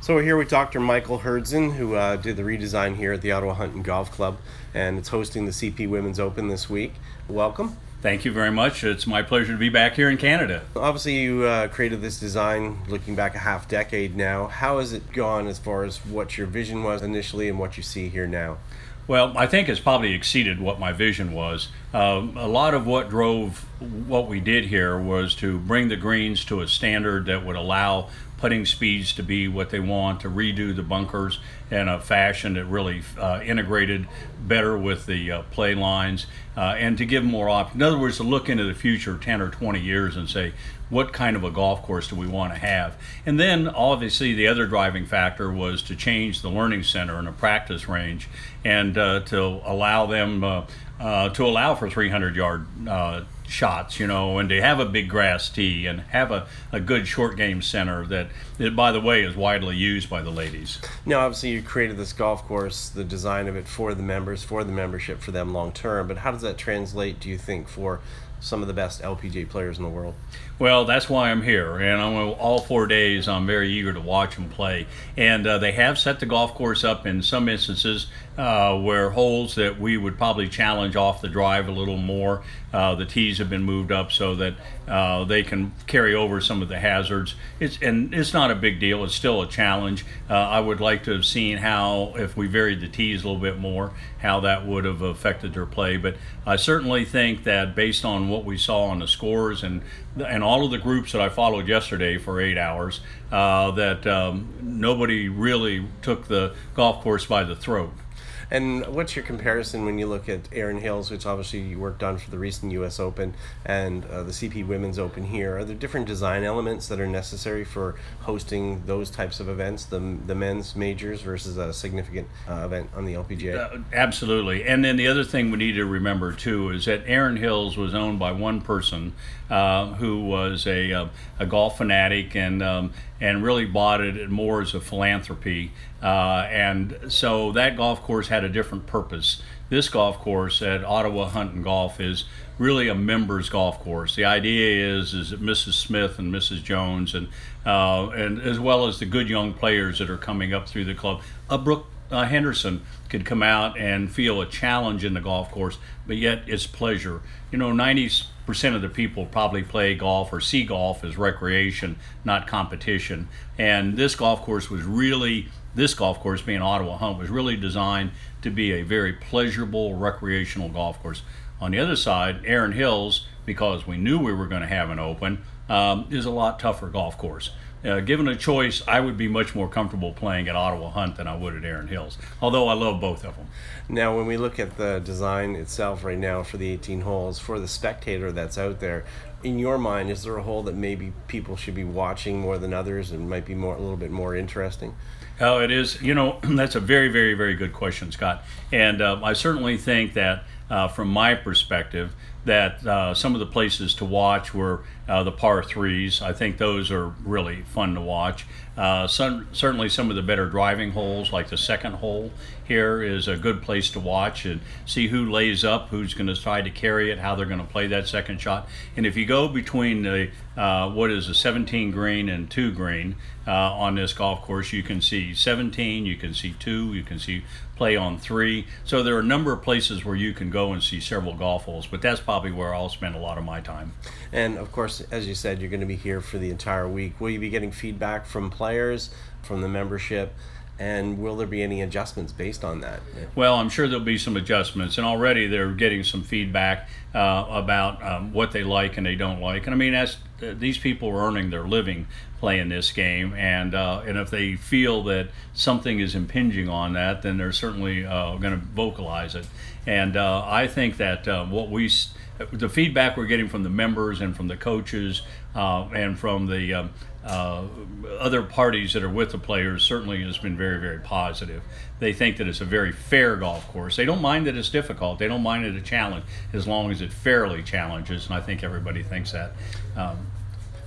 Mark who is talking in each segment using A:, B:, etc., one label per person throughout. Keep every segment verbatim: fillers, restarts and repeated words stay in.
A: So we're here with Doctor Michael Herdzin, who uh, did the redesign here at the Ottawa Hunt and Golf Club, and it's hosting the C P Women's Open this week. Welcome.
B: Thank you very much. It's my pleasure to be back here in Canada.
A: Obviously, you uh, created this design looking back a half decade now. How has it gone as far as what your vision was initially and what you see here now?
B: Well, I think it's probably exceeded what my vision was. Um, a lot of what drove what we did here was to bring the greens to a standard that would allow putting speeds to be what they want, to redo the bunkers in a fashion that really uh, integrated better with the uh, play lines, uh, and to give more options. In other words, to look into the future ten or twenty years and say, what kind of a golf course do we want to have? And then obviously the other driving factor was to change the learning center and a practice range, and uh, to allow them uh, uh, to allow for three hundred yard uh, shots, you know, and to have a big grass tee and have a, a good short game center that, that, by the way, is widely used by the ladies.
A: Now, obviously, you created this golf course, the design of it for the members, for the membership, for them long term, but how does that translate, do you think, for some of the best L P G A players in the world?
B: Well, that's why I'm here, and I'm, all four days I'm very eager to watch them play. And uh, they have set the golf course up in some instances uh, where holes that we would probably challenge off the drive a little more. Uh, the tees have been moved up so that uh, they can carry over some of the hazards. It's and it's not a big deal. It's still a challenge. Uh, I would like to have seen how, if we varied the tees a little bit more, how that would have affected their play. But I certainly think that based on what we saw on the scores and and all of the groups that I followed yesterday for eight hours, uh, that um, nobody really took the golf course by the throat.
A: And what's your comparison when you look at Erin Hills, which obviously you worked on for the recent U S Open, and uh, the C P Women's Open here? Are there different design elements that are necessary for hosting those types of events, the the men's majors versus a significant uh, event on the L P G A?
B: Uh, absolutely. And then the other thing we need to remember, too, is that Erin Hills was owned by one person uh, who was a, uh, a golf fanatic and um, and really bought it more as a philanthropy. Uh, and so that golf course had a different purpose. This golf course at Ottawa Hunt and Golf is really a members golf course. The idea is is that Missus Smith and Missus Jones and uh, and as well as the good young players that are coming up through the club, a Brooke uh, Henderson could come out and feel a challenge in the golf course, but yet it's pleasure. You know, ninety percent of the people probably play golf or see golf as recreation, not competition. And this golf course was really, this golf course being Ottawa Hunt, was really designed to be a very pleasurable recreational golf course. On the other side, Erin Hills, because we knew we were going to have an Open, um, is a lot tougher golf course. Uh, given a choice, I would be much more comfortable playing at Ottawa Hunt than I would at Erin Hills, although I love both of them.
A: Now, when we look at the design itself right now for the eighteen holes, for the spectator that's out there, in your mind, is there a hole that maybe people should be watching more than others and might be more a little bit more interesting?
B: Oh, it is. You know, that's a very, very, very good question, Scott. And uh, I certainly think that uh, from my perspective, that uh, some of the places to watch were uh, the par threes. I think those are really fun to watch. Uh, some, certainly some of the better driving holes, like the second hole here, is a good place to watch and see who lays up, who's going to try to carry it, how they're going to play that second shot. And if you go between the uh, what is a seventeen green and two green uh, on this golf course, you can see seventeen, you can see two, you can see play on three. So there are a number of places where you can go and see several golf holes, but that's probably where I'll spend a lot of my time.
A: And of course, as you said, you're going to be here for the entire week. Will you be getting feedback from players, from the membership, and will there be any adjustments based on that?
B: Well, I'm sure there'll be some adjustments, and already they're getting some feedback uh, about um, what they like and they don't like. And I mean, that's, uh, these people are earning their living playing this game, and uh, and if they feel that something is impinging on that, then they're certainly uh, going to vocalize it. And uh, I think that uh, what we the feedback we're getting from the members and from the coaches uh, and from the um, uh, other parties that are with the players certainly has been very, very positive. They think that it's a very fair golf course. They don't mind that it's difficult. They don't mind it a challenge as long as it fairly challenges, and I think everybody thinks that. Um,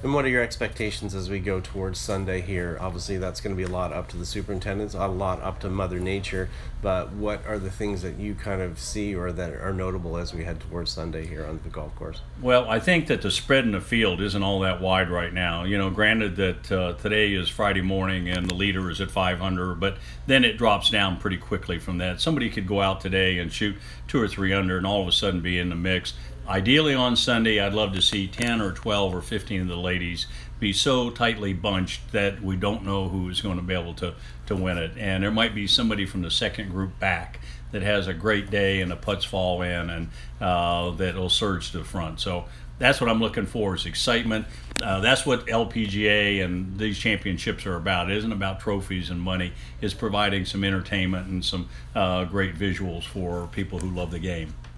A: And what are your expectations as we go towards Sunday here? Obviously, that's going to be a lot up to the superintendents, a lot up to Mother Nature. But what are the things that you kind of see or that are notable as we head towards Sunday here on the golf course?
B: Well, I think that the spread in the field isn't all that wide right now. You know, granted that uh, today is Friday morning and the leader is at five under, but then it drops down pretty quickly from that. Somebody could go out today and shoot two or three under and all of a sudden be in the mix. Ideally on Sunday, I'd love to see ten or twelve or fifteen of the ladies be so tightly bunched that we don't know who is going to be able to, to win it. And there might be somebody from the second group back that has a great day and the putts fall in and uh, that will surge to the front. So that's what I'm looking for is excitement. Uh, that's what L P G A and these championships are about. It isn't about trophies and money. It's providing some entertainment and some uh, great visuals for people who love the game.